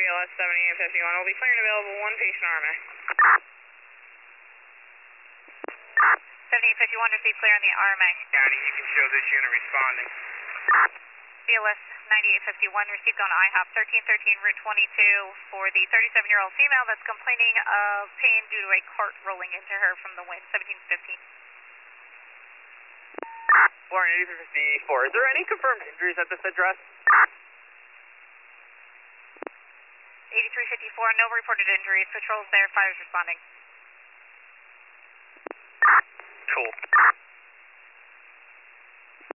BLS 7851. Will be clear and available, one patient RMA. 7851, receive clear on the RMA. County, you can show this unit responding. BLS 9851, received on IHOP 1313 Route 22 for the 37-year-old female that's complaining of pain due to a cart rolling into her from the wind, 1715. Warren 8354, is there any confirmed injuries at this address? 8354, no reported injuries. Patrol's there, fire's responding.